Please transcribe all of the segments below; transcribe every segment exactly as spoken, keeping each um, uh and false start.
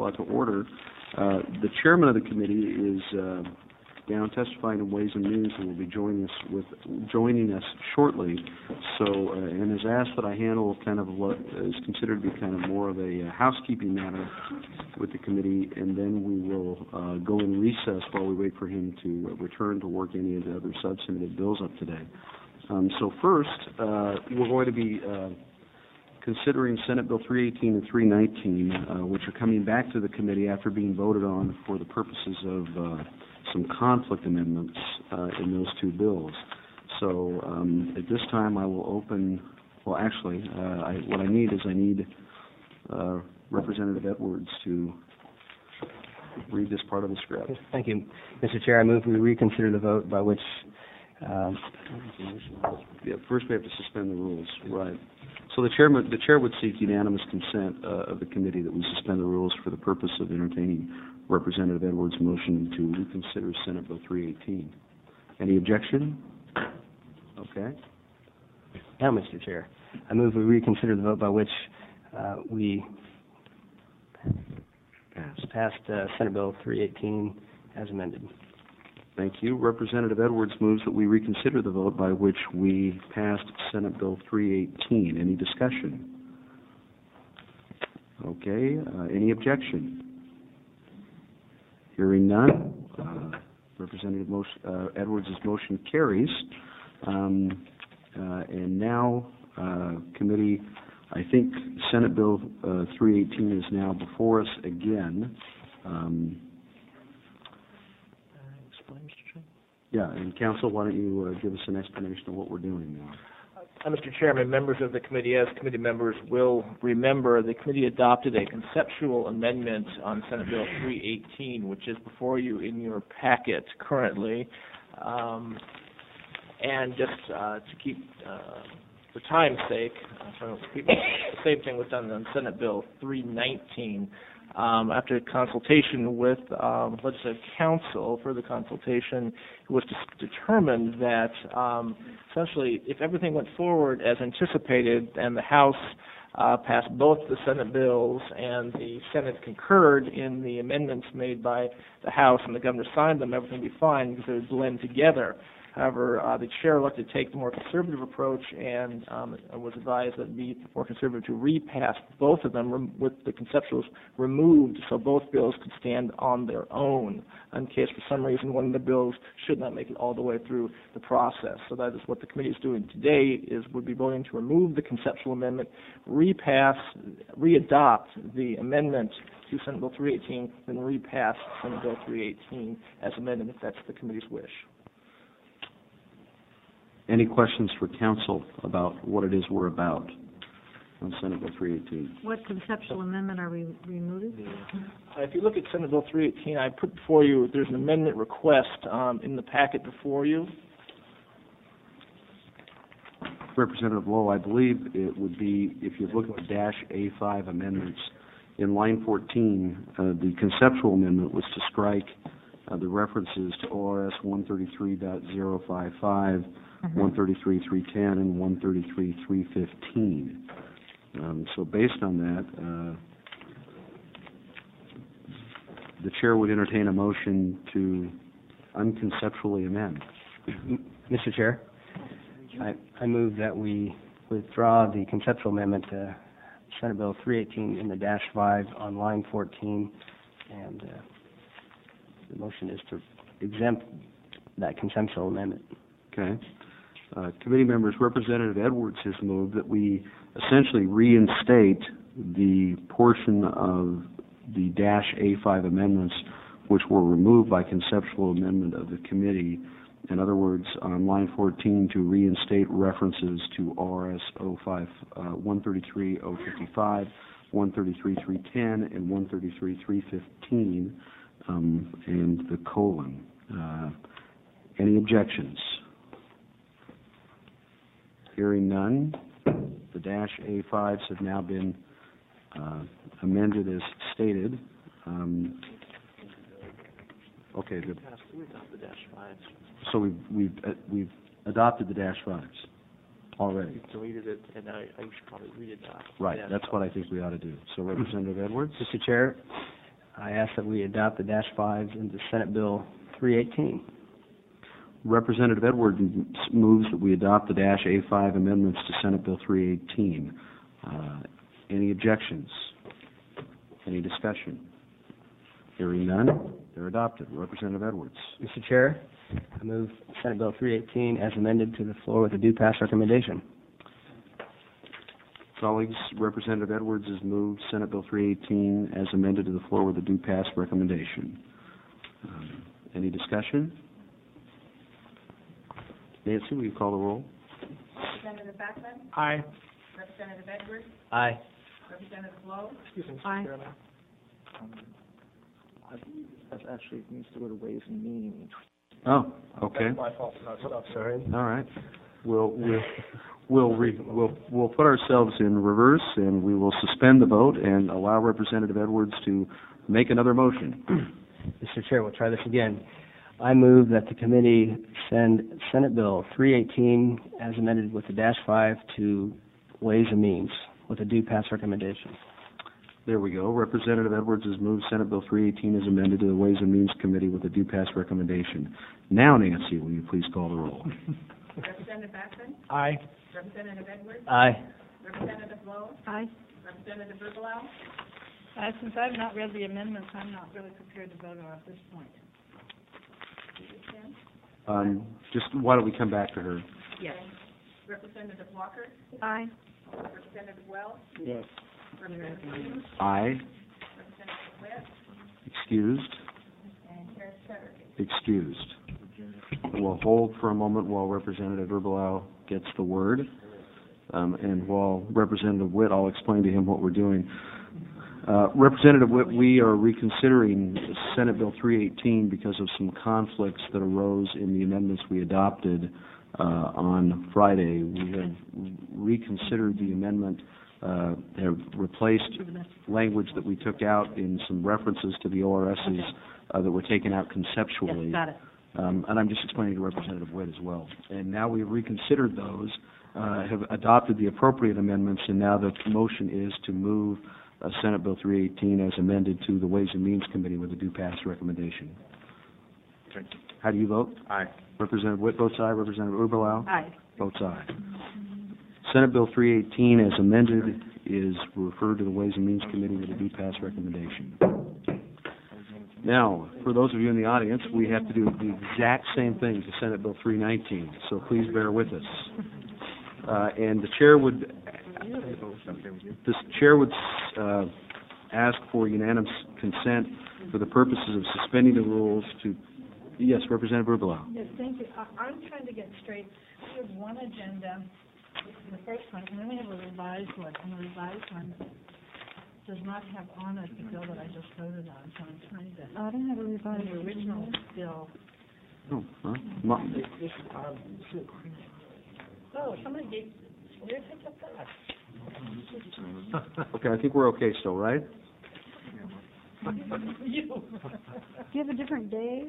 call out to order. Uh, the chairman of the committee is uh, down testifying in Ways and Means and will be joining us with joining us shortly. So, uh, and has asked that I handle kind of what is considered to be kind of more of a uh, housekeeping matter with the committee, and then we will uh, go in recess while we wait for him to uh, return to work any of the other substantive bills up today. Um, so first, uh, we're going to be uh, considering Senate Bill three eighteen and three nineteen, uh, which are coming back to the committee after being voted on for the purposes of uh, some conflict amendments uh, in those two bills. So um, at this time, I will open. Well, actually, uh, I, what I need is I need uh, Representative Edwards to read this part of the script. Thank you, Mister Chair. I move we reconsider the vote by which. Um, yeah, first we have to suspend the rules. Right. So the chairman, the chair would seek unanimous consent uh, of the committee that we suspend the rules for the purpose of entertaining Representative Edwards' motion to reconsider Senate Bill three eighteen. Any objection? Okay. Now, Mister Chair, I move we reconsider the vote by which uh, we passed, passed uh, Senate Bill three eighteen as amended. Thank you. Representative Edwards moves that we reconsider the vote by which we passed Senate Bill three eighteen. Any discussion? Okay. Uh, any objection? Hearing none, uh, Representative motion, uh, Edwards' motion carries. Um, uh, and now, uh, committee, I think Senate Bill uh, three eighteen is now before us again. Um, Yeah, and Council, why don't you uh, give us an explanation of what we're doing now? Uh, Mister Chairman, members of the committee, as committee members will remember, the committee adopted a conceptual amendment on Senate Bill three eighteen, which is before you in your packet currently. Um, and just uh, to keep, uh, for time's sake, uh, so the same thing was done on Senate Bill three nineteen. Um, after consultation with um, legislative counsel, further consultation, it was determined that um, essentially if everything went forward as anticipated and the House uh, passed both the Senate bills and the Senate concurred in the amendments made by the House and the governor signed them, everything would be fine because they would blend together. However, uh, the chair elected to take the more conservative approach and um, was advised that it would be more conservative to repass both of them rem with the conceptuals removed so both bills could stand on their own in case for some reason one of the bills should not make it all the way through the process. So that is what the committee is doing today, is would be voting to remove the conceptual amendment, repass, readopt the amendment to Senate Bill three eighteen, then repass Senate Bill three eighteen as amended if that's the committee's wish. Any questions for Council about what it is we're about on Senate Bill three eighteen? What conceptual amendment are we removing? Uh, if you look at Senate Bill three eighteen, I put before you, there's an amendment request um, in the packet before you. Representative Lowe, I believe it would be, if you look at dash A five amendments, in line fourteen, uh, the conceptual amendment was to strike uh, the references to O R S one thirty-three point oh five five, mm-hmm. one thirty-three point three ten, and one thirty-three point three fifteen. Um, so based on that, uh, the chair would entertain a motion to unconceptually amend. Mister Chair, I, I move that we withdraw the conceptual amendment to Senate Bill three eighteen in the dash five on line fourteen, and uh, the motion is to exempt that conceptual amendment. Okay. Uh, committee members, Representative Edwards has moved that we essentially reinstate the portion of the dash A five amendments which were removed by conceptual amendment of the committee. In other words, on line fourteen, to reinstate references to O R S one thirty-three point oh fifty-five, one thirty-three point three ten, and one thirty-three point three fifteen, um, and the colon. Uh, any objections? Hearing none, the dash A fives have now been uh, amended as stated. Um, okay, the, so we've we've uh, we've adopted the dash fives already. Deleted it, and I, I should probably read it now. Right, that's what I think we ought to do. So, Representative Edwards. Mister Chair, I ask that we adopt the dash five into Senate Bill three eighteen. Representative Edwards moves that we adopt the dash A five amendments to Senate Bill three eighteen. Uh, any objections? Any discussion? Hearing none, they're adopted. Representative Edwards. Mister Chair, I move Senate Bill three eighteen as amended to the floor with a due pass recommendation. Colleagues, Representative Edwards has moved Senate Bill three eighteen as amended to the floor with a due pass recommendation. Um, any discussion? Nancy, will you call the roll? Representative Beckman? Aye. Representative Edwards? Aye. Representative Lowe? Excuse me, Mister Aye. Chairman. Um, I believe this actually needs to go to Ways and Means. Oh, okay. That's my fault, not stuff, sorry. All right. We'll, we'll, we'll, re, we'll, we'll put ourselves in reverse, and we will suspend the vote and allow Representative Edwards to make another motion. Mister Chair, we'll try this again. I move that the committee send Senate Bill three eighteen as amended with the dash five to Ways and Means with a due pass recommendation. There we go. Representative Edwards has moved Senate Bill three eighteen as amended to the Ways and Means Committee with a due pass recommendation. Now, Nancy, will you please call the roll? Representative Beckman? Aye. Representative Edwards? Aye. Representative Lowe? Aye. Representative Burbalow? Uh, since I've not read the amendments, I'm not really prepared to vote on at this point. Um, just, why don't we come back to her? Yes. Representative Walker? Aye. Representative Wells? Yes. Representative Williams? Aye. Representative Witt? Excused? And Harris Tetter? Excused. We'll hold for a moment while Representative Burbalow gets the word. Um, and while Representative Witt, I'll explain to him what we're doing. Uh, Representative Witt, we are reconsidering Senate Bill three eighteen because of some conflicts that arose in the amendments we adopted uh, on Friday. We have reconsidered the amendment, uh, have replaced language that we took out in some references to the O R Ss uh, that were taken out conceptually. Yes, got it. Um, and I'm just explaining to Representative Witt as well. And now we've reconsidered those, uh, have adopted the appropriate amendments, and now the motion is to move uh, Senate Bill three eighteen as amended to the Ways and Means Committee with a due pass recommendation. How do you vote? Aye. Representative Witt votes aye. Representative Burbalow Aye. votes aye. Senate Bill three eighteen as amended is referred to the Ways and Means Committee with a due pass recommendation. Now, for those of you in the audience, we have to do the exact same thing to Senate Bill three nineteen, so please bear with us. Uh, and the chair would, this chair would uh, ask for unanimous consent for the purposes of suspending the rules to, yes, Representative Burbalow. Yes, thank you. I, I'm trying to get straight. We have one agenda, the first one, and then we have a revised one, and the revised one does not have on it the bill that I just voted on, so I'm trying to. I don't have a revised. The original bill. Oh, huh? Ma- Oh, somebody gave, where did I get that? Okay, I think we're okay still, right? You. Do you have a different day?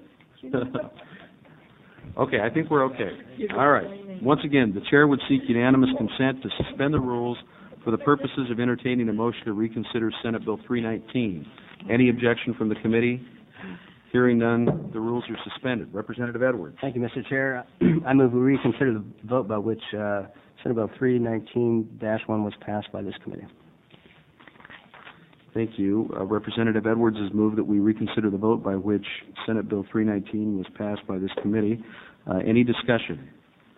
Okay, I think we're okay. All right. Once again, the chair would seek unanimous consent to suspend the rules for the purposes of entertaining a motion to reconsider Senate Bill three nineteen. Any objection from the committee? Hearing none, the rules are suspended. Representative Edwards. Thank you, Mister Chair. I move we reconsider the vote by which uh, Senate Bill three nineteen dash one was passed by this committee. Thank you. Uh, Representative Edwards has moved that we reconsider the vote by which Senate Bill three nineteen was passed by this committee. Uh, any discussion?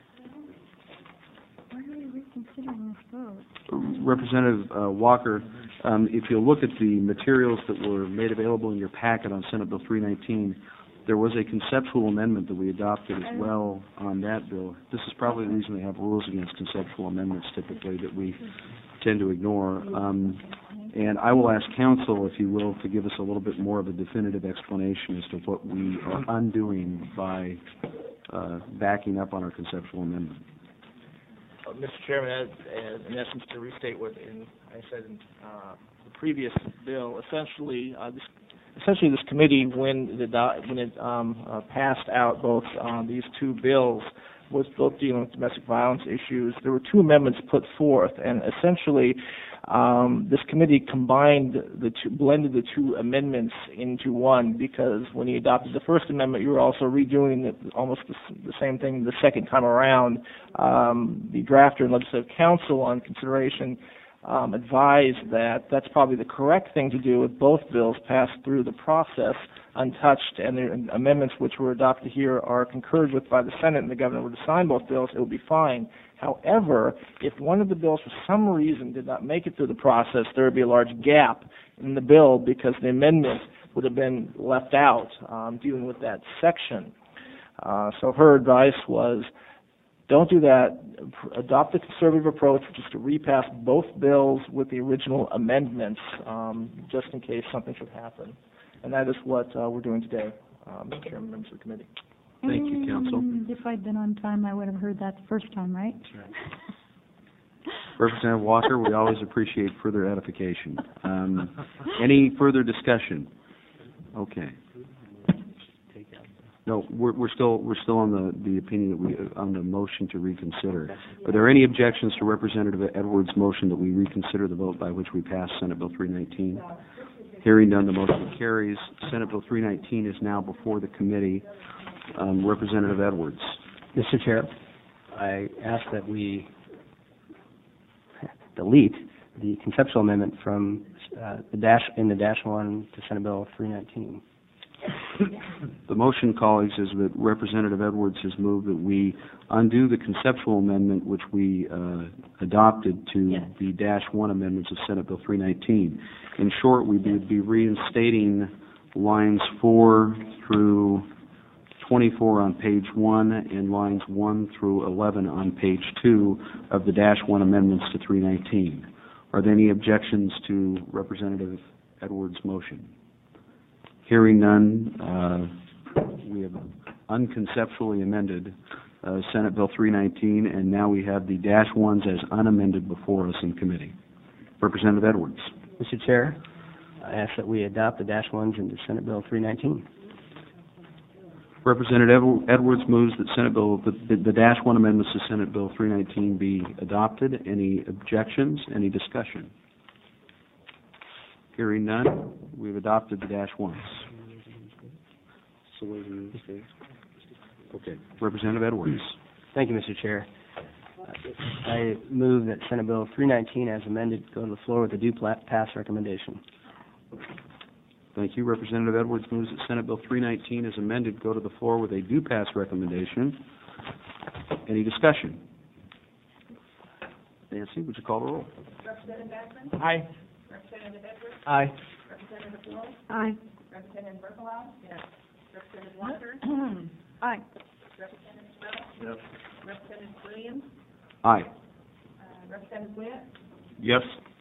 Why are we reconsidering this vote? Representative uh, Walker, um, if you look at the materials that were made available in your packet on Senate Bill three nineteen, there was a conceptual amendment that we adopted as well on that bill. This is probably the reason they have rules against conceptual amendments typically that we tend to ignore. Um, and I will ask counsel, if you will, to give us a little bit more of a definitive explanation as to what we are undoing by uh, backing up on our conceptual amendment. Uh, Mister Chairman, as, as in essence, to restate what in, I said in uh, the previous bill, essentially, uh, this, essentially this committee, when it, when it um, uh, passed out both um, these two bills, was both dealing with domestic violence issues. There were two amendments put forth, and essentially, um, this committee combined the two, blended the two amendments into one, because when you adopted the first amendment, you were also redoing the, almost the, the same thing the second time around. Um, the drafter and legislative council on consideration um, advised that that's probably the correct thing to do if both bills pass through the process untouched, and the amendments which were adopted here are concurred with by the Senate, and the governor were to sign both bills, it would be fine. However, if one of the bills for some reason did not make it through the process, there would be a large gap in the bill because the amendment would have been left out um, dealing with that section. Uh, so her advice was, don't do that. Adopt the conservative approach, which is to repass both bills with the original amendments, um, just in case something should happen. And that is what uh, we're doing today, um, Mister Chairman, members of the committee. Thank you, Counsel. Mm, If I'd been on time, I would have heard that the first time, right? Representative Walker, we always appreciate further edification. Um, any further discussion? Okay. No, we're, we're still we're still on the, the opinion that we on the motion to reconsider. Are there any objections to Representative Edwards' motion that we reconsider the vote by which we pass Senate Bill three nineteen? Hearing none, the motion carries. Senate Bill three nineteen is now before the committee. Um, Representative Edwards. Mister Chair, I ask that we delete the conceptual amendment from uh, the dash in the dash one to Senate Bill three nineteen. The motion, colleagues, is that Representative Edwards has moved that we undo the conceptual amendment which we uh, adopted to Yes. the dash one amendments of Senate Bill three nineteen. In short, we would be reinstating lines four through twenty-four on page one and lines one through eleven on page two of the dash one amendments to three nineteen. Are there any objections to Representative Edwards' motion? Hearing none, uh, we have unconceptually amended uh, Senate Bill three nineteen, and now we have the dash ones as unamended before us in committee. Representative Edwards. Mister Chair, I ask that we adopt the dash ones into Senate Bill three nineteen. Representative Edwards moves that Senate Bill, the, the, the dash one amendments to Senate Bill three nineteen be adopted. Any objections? Any discussion? Hearing none, we've adopted the dash ones. Okay, Representative Edwards. Thank you, Mister Chair. Uh, I move that Senate Bill three nineteen as amended go to the floor with a due pla- pass recommendation. Thank you. Representative Edwards moves that Senate Bill three nineteen as amended go to the floor with a due pass recommendation. Any discussion? Nancy, would you call the roll? Representative Backman? Aye. Representative Edwards? Aye. Representative Wolf? Aye. Representative Berkowitz? Yes. Representative Walker? Aye. Representative Wells? Yes. Representative Williams? Aye. Uh, Representative Witt? Yes.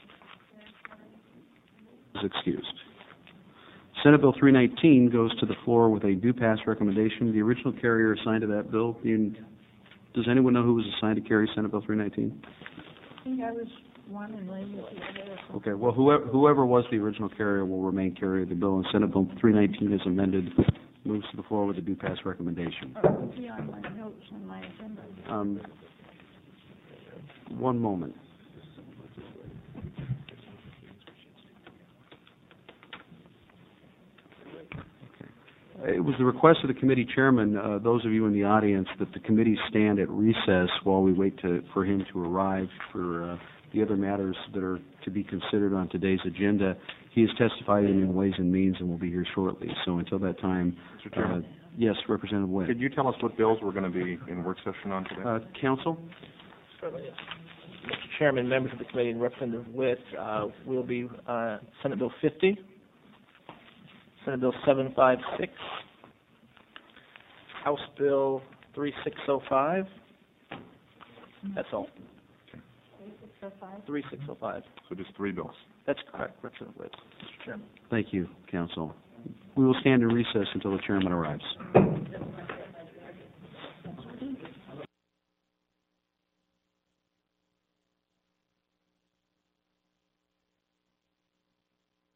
Is excused. Senate Bill three nineteen goes to the floor with a due pass recommendation. The original carrier assigned to that bill, you, does anyone know who was assigned to carry Senate Bill three nineteen? I think I was one and Larry was the other or something. Okay, well, whoever, whoever was the original carrier will remain carrier of the bill, and Senate Bill three nineteen is amended, moves to the floor with a due pass recommendation. Oh, it would be on my notes on my agenda. Um, one moment. It was the request of the committee chairman, uh, those of you in the audience, that the committee stand at recess while we wait to, for him to arrive for uh, the other matters that are to be considered on today's agenda. He has testified in Ways and Means and will be here shortly. So until that time, Mister Chairman, uh, yes, Representative Wynn. could you tell us what bills we're going to be in work session on today? Uh, Counsel? Mister Chairman, members of the committee, and Representative Witt, uh, will be uh, Senate Bill fifty, Senate Bill seven fifty-six, House Bill thirty-six oh five. That's all. thirty-six oh five. So just three bills. That's correct, Representative Witt, Mister Chairman. Thank you, Counsel. We will stand in recess until the chairman arrives.